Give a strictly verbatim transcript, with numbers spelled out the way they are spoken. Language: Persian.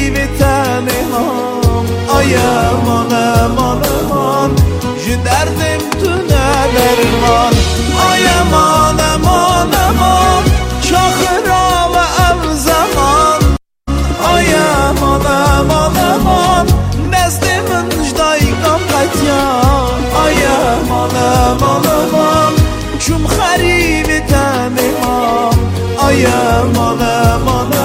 خریب تنهام آی امان امان امان جو دردم تو ندرمان آی امان امان امان شاخرا و ام زمان آی امان امان امان دست من جدای کم قطیان آی امان امان امان چون خریب تنهام آی امان امان